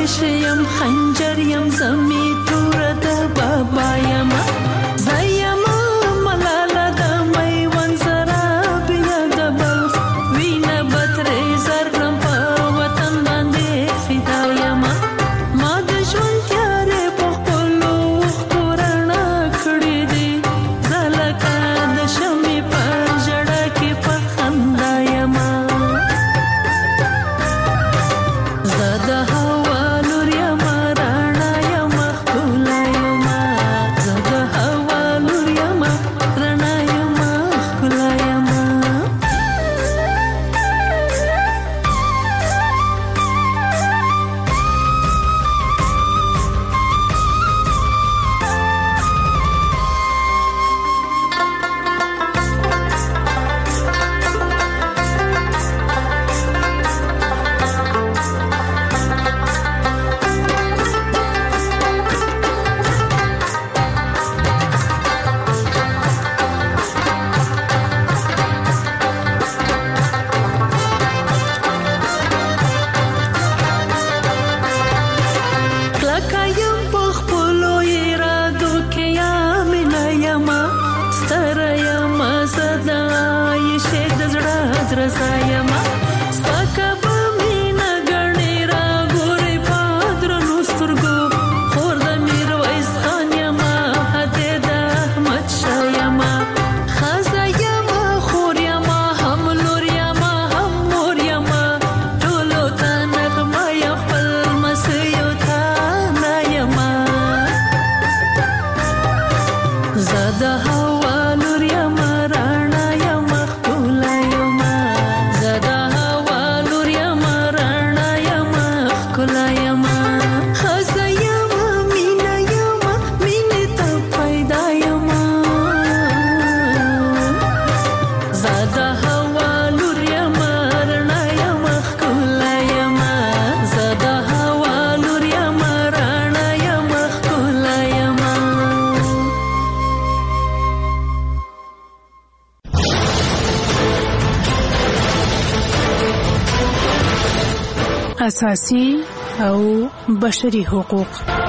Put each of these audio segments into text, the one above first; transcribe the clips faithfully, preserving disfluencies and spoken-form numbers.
آتش یم خنجر یم زمی تور د بابا یم زیم ملاله د میوند سره بیا د بلخ وینه بترې زرغم په وطن باندې فدا یم ما د ژوند تیارې په خپلو اوښکو رڼا کړې دي زه لکه د شمعې په ژړا کې په خندا یم زه د هوا لور یم رڼا یم ښکلا یم زه د هوا لور یم رڼا یم ښکلا یم کلکه یم په خپلو ارادو کې یامنه یم ستره یم زه د عایشې د زړه درزا یم سپکه به مینه ګڼې راګورې په درنو سترګو خور د میرویس خان یم هدې د احمدشاه یم ښځه یم خور یم هم لور یم هم مور یم ټولو ته نغمه یم خپل لمسیو ته نه یم زه د هوا لور یم رڼا یم ښکلا یم زه د هوا لور یم رڼا یم ښکلا یم ښځه یم مینه یم مینې ته پیدا یم زه د هوا لور یم رڼا یم ښکلا یم زه د هوا لور یم رڼا یم ښکلا یم اساسي او بشري حقوق.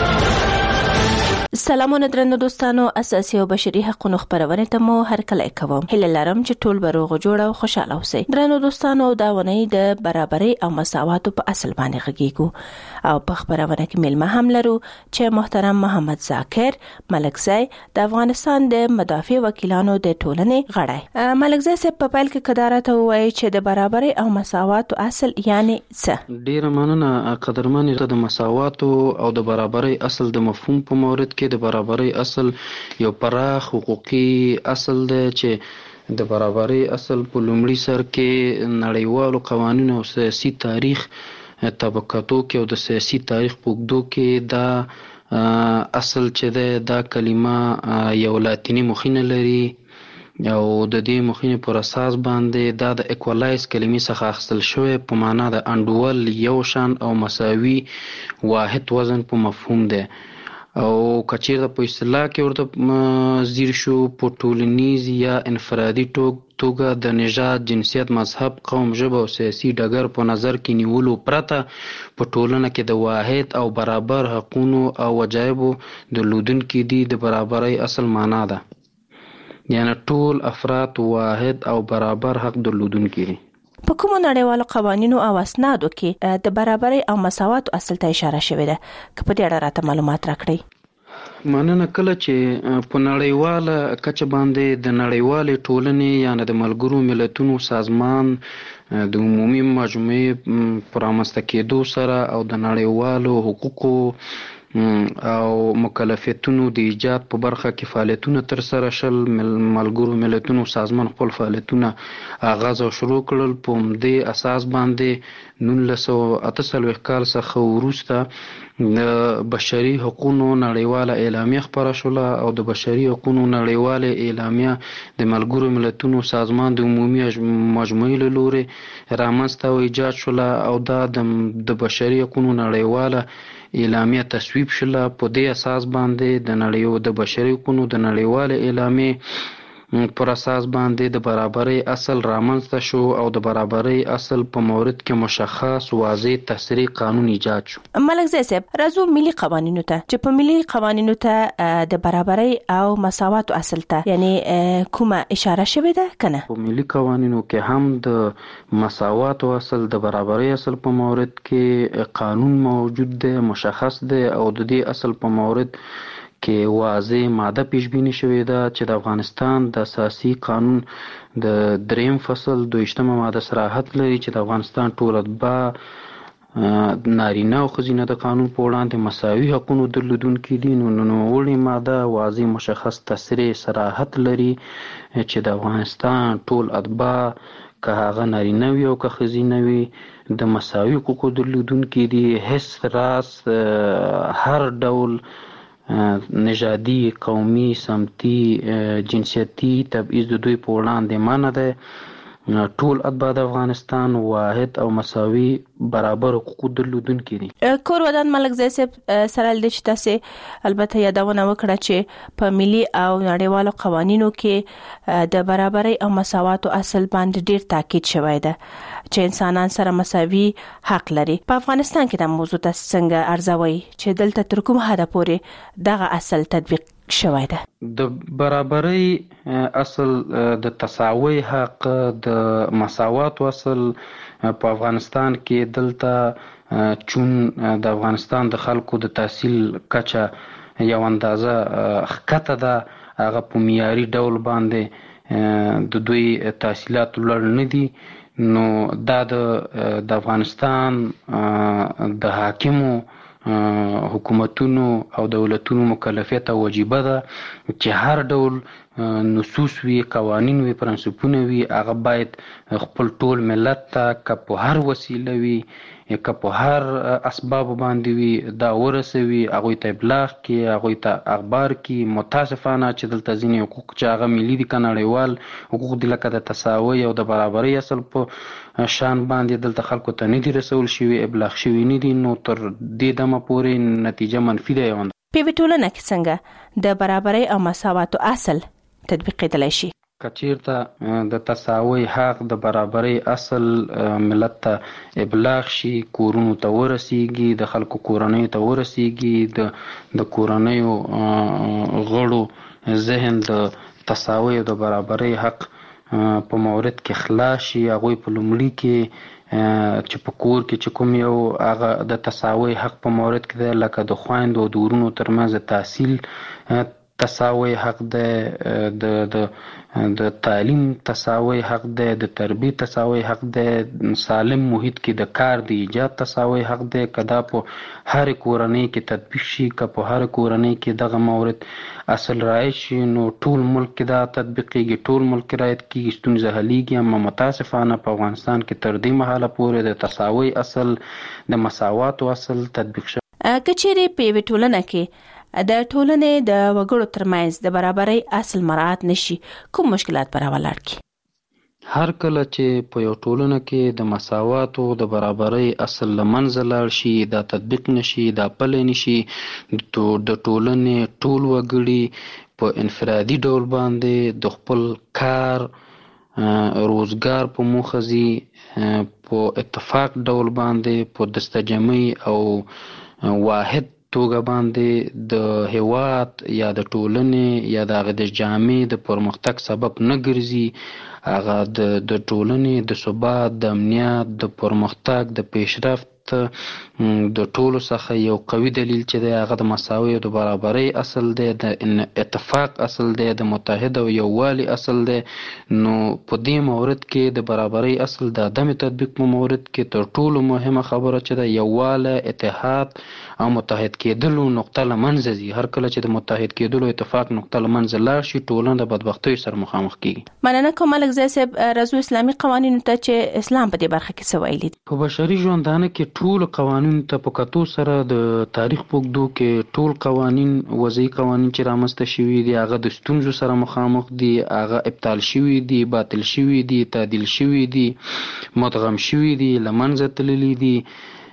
سلامونه درنو دوستانو، اساسي او بشري حقوقو خبرونه ته مو هر کله کوم. هله لرم چې ټول به روغ جوړ او خوشاله اوسئ. درنو دوستانو، دا ونې د برابرۍ او مساواتو په اصل باندې غږیږو او په خبرونه کې ملما هم لرو چې محترم محمد ذاکر ملکزی د افغانستان د مدافع وکیلانو د ټولنې غړی. ملکزی صاحب په پیل کې قدرت وایي چې د برابرۍ او مساواتو اصل یعنی څه؟ ډیره مننه قدرمن. د مساواتو او د برابرۍ اصل د مفهوم په مورد کې د برابرۍ اصل یو پراخ حقوقي اصل دی چې د برابرۍ اصل په لومړي سر کې نړیوالو قوانینو او سیاسي تاریخ طبقاتو کې او د سیاسي تاریخ په اوږدو کې دا اصل چې دی دا کلمه یو لاتینی مخینه لري او د دې مخینې پر اساس باندې دا د اکوالایز کلمې څخه اخیستل شوی په معنا د انډول یو شان او مساوي واحد وزن په مفهوم دی او کچیر په اصطلاح کې ورته زیر شو په ټولنیز یا انفرادي توګه د نژاد، جنسیت، مذهب، قوم، ژبه او سیاسي ډګر په نظر کې نیولو پرته په ټولنه کې د واحد او برابر حقونو او وجایبو درلودونکي دي د برابرۍ اصل معنا ده، یعنی ټول افراد واحد او برابر حق درلودونکي دي. په کومو نړیوالو قوانینو او اسنادو کې د برابرۍ او مساواتو اصل ته اشاره شوې ده؟ که په دې اړه راته معلومات راکړئ. مننه. کله چې په نړیواله کچه باندې د نړیوالې ټولنې یعنی د ملګرو ملتونو سازمان د عمومي مجموعې په رامنځته کېدو سره او د نړیوالو حقوقو او مکلفیتونو د ایجاد په برخه کې فعالیتونه تر سره شل، ملګرو ملتونو سازمان خپل فعالیتونه آغاز او شروع کړل. په همدې اساس باندې نولس سوه اته څلوېښت کال څخه وروسته د بشري حقوقو نړیواله اعلامیه خپره شوله او د بشري حقوقو نړیواله اعلامیه د ملګرو ملتونو سازمان د عمومي مجموعې له لورې رامنځته او ایجاد شوله او دا د بشري حقوقو نړیواله اعلامیه تصویب شوله. په دې اساس باندې د نړیو د بشري حقوقو د نړیواله اعلامیه پر اساس باندې د برابرۍ اصل رامنځته شو او د برابرۍ اصل په مورد کې مشخص واضح تصریح قانون ایجاد شو. ملک زی صاحب راځو ملي قوانینو ته چې په ملي قوانینو ته د برابرۍ او مساوات اصل ته یعنی کومه اشاره شوې ده کنه؟ په ملي قوانینو کې هم د مساوات اصل د برابرۍ اصل په مورد کې قانون موجود دی، مشخص دی او د دې اصل په مورد کې واضح ماده پیشبینی شوې ده چې د افغانستان د اساسي قانون د دریم فصل دویشتمه ماده صراحت لري چې د افغانستان ټول اتباع نارینه او ښځینه د قانون په وړاندې مساوي حقونو درلودونکي دي. نو نوموړې ماده واضح مشخص تصریح صراحت لري چې د افغانستان ټول اتباع که هغه نارینه وي او که ښځینه وي د مساوي حقوقو درلودونکي دي. هیڅ راز هر ډول نژادي، قومي، سمتي، جنسیتي تبعیض د دوی په وړاندې منع دی. ټول اتباع د افغانستان واحد او مساوي برابر حقوق درلودونکي دي. کور ودان ملک زی صاحب سره د چې تاسو البته یادونه وکړه چې په ملي او نړیوالو قوانینو کې د برابرۍ او مساواتو اصل باندې ډیر تاکید شوی دی چې انسانان سره مساوي حق لري. په افغانستان کې د موضوع تاسو څنګه ارزوي چې دلته تر کوم حده پورې دغه اصل تطبیق شوی ده؟ د برابرۍ اصل، د تساوي حق، د مساوات اصل په افغانستان کې دلته چون د افغانستان د خلکو د تحصیل کچه یو اندازه ښکته ده، هغه په معیاري ډول باندې د دوی تحصیلات لوړ نه دي، نو دا د افغانستان د حاکمو حکومتونو او دولتونو مکلفیت او وجیبه ده چې هر ډول نصوص وي، قوانین وي، پرنسپونه وي، هغه باید خپل ټول ملت ته که په هر وسیله وي که په هر اسباب باندې وي دا ورسوي، هغوی ته ابلاغ کړي، هغوی ته اخبار کړي. متاسفانه چې دلته ځینې حقوق چې هغه ملي دي که نړیوال حقوق دي لکه د تساوي او د برابرۍ اصل په شان باندې دلته خلکو ته نه دي رسول شوي، ابلاغ شوي نه دي، نو تر دې دمه پورې نتیجه منفي ده. یو په یوه ټولنه کې څنګه د برابرۍ او مساواتو اصل تطبیقېدلی شي؟ که چیرته د تساوي حق، د برابرۍ اصل ملت ته ابلاغ شي، کورونو ته ورسیږي، د خلکو کورنیو ته ورسیږي، د کورنیو غړو ذهن د تساوي او د برابرۍ حق په مورد کې خلاص شي، هغوی په لومړي کې چې په کور کې چې کوم یو هغه د تساوي حق په مورد کې دی، لکه د خویندو او د ورونو ترمنځ د تحصیل تساوي حق دی، د د د تعلیم تساوي حق دی، د تربیت تساوي حق دی، سالم محیط کې د کار د ایجاد تساوي حق دی. که دا په هر کورنۍ کې تطبیق شي، که په هر کورنۍ کې دغه مورد اصل رعایت شي، نو ټول ملک کې دا تطبیقېږي، ټول ملک کې رعایت کېږي، ستونزه حلیږي. اما متاسفانه په افغانستان کې تر دې مهاله پورې د تساوي اصل، د مساواتو اصل تطبیق شوی. که چیرې په یوه ټولنه کې د ټولنې د وګړو ترمنځ د برابرۍ اصل مراعات نشي، کوم مشکلات به راولاړ کی؟ هر کله چې په یو ټولنه کې د مساواتو د برابرۍ اصل له منځه لاړ شي، دا تطبیق نشي، دا پلی نشي، د ټولنې ټول وګړي په انفرادي ډول باندې د خپل کار روزګار په موخه ځي، په اتفاق ډول باندې په دستجمعي او واحد توګه باندې د هیواد یا د ټولنې یا د هغه د جامعې د پرمختګ سبب نه ګرځي، هغه د ټولنې د ثبات، د امنیت، د پرمختګ، د پیشرفت د ټولو څخه یو قوي دلیل چې دی هغه د مساوي او د برابرۍ اصل دی، د اتفاق اصل دی، د متحد او یووالي اصل دی. نو په دې مورد کې د برابرۍ اصل د عدم تطبیق په مورد کې تر ټولو مهمه خبره چې ده یووالی، اتحاد او متحد کېدلو نقطه له منځه ځي. هر کله چې د متحد کېدلو اتفاق نقطه له منځه لاړ شي، ټولنه د بدبختیو سره مخامخ کېږي. مننه کوم ملک زی صاحب. راځو اسلامي قوانینو ته چې اسلام په دې برخه کې څه ویلي. په بشري ژوندانه کې ټول قوانین ته په کتو سره د تاریخ په اوږدو کې ټول قوانین، وضعي قوانین چې رامنځته شوي دي، هغه د ستونزو سره مخامخ دي، هغه ابطال شوي دي، باطل شوي دي، تعدیل شوي دي، مدغم شوي دي، له منځه تللي دي.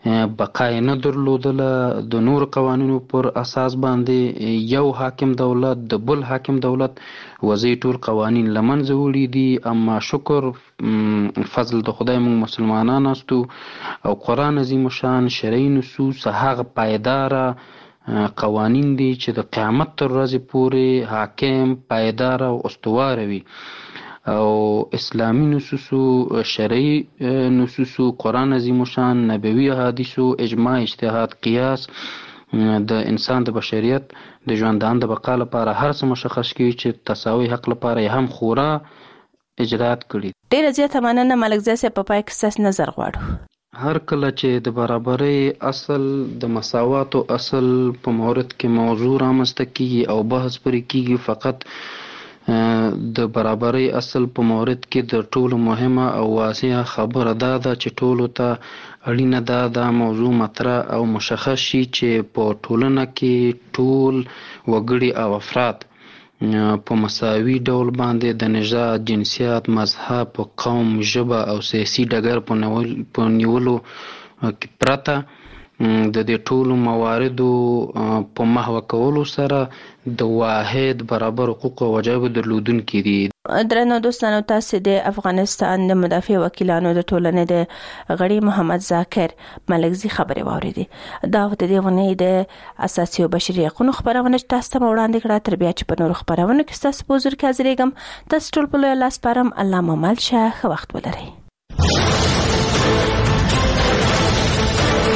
بقای نه درلودله، د نور قوانینو پر اساس باندې یو حاکم دولت د بل حاکم دولت وضعي ټول قوانین له منځه وړي دي. اما شکر فضل د خدای موږ مسلمانان استو او قرآن عظیم شان شرعي نصوص هغه پایداره قوانین دي چې د قیامت تر ورځې پورې حاکم پایداره او استواره وي. او اسلامی نصوصو، شرعي نصوصو، قرآن عظیم شان، نبوي احادیثو، اجماع، اجتهاد، قیاس د انسان د بشریت د ژوندانه د بقا لپاره هر څه مشخص کوي چې تساوي حق لپاره یې هم خورا اجرات کړي. ډیره زیاته مننه ملک زیات په پای کې ستاسو نظر غواړو. هر کله چې د برابرۍ اصل د مساواتو اصل په مورد کې موضوع رامنځته کیږي او بحث پرې کیږي، فقط د برابرۍ اصل په مورد کې د ټولو مهمه او واضحه خبره دا ده چې ټولو ته اړینه ده دا موضوع مطرح او مشخص شي چې په ټولنه کې ټول وګړي او افراد په مساوي ډول باندې د نژاد، جنسیت، مذهب، قوم، ژبه او سیاسي ډګر په نیولو کې پرته د دې ټولو مواردو په محوه کولو سره د واحد برابر حقوق او وجایبو درلودونکي دي. درنو دوستانو، تاسو د افغانستان د مدافع وکیلانو د ټولنې د غړي محمد ذاکر ملکزي خبرې واورېدې. دا د دې ونې د اساسي او بشري حقوقو خبرونه تاسو ته وړاندې کړه. تر بیا چې په نورو خبرونو کې تاسو په حضور کې حاضرېږم، تاسو ټول په لوی الله سپارم. الله مو مل شه، ښه وخت ولرئ.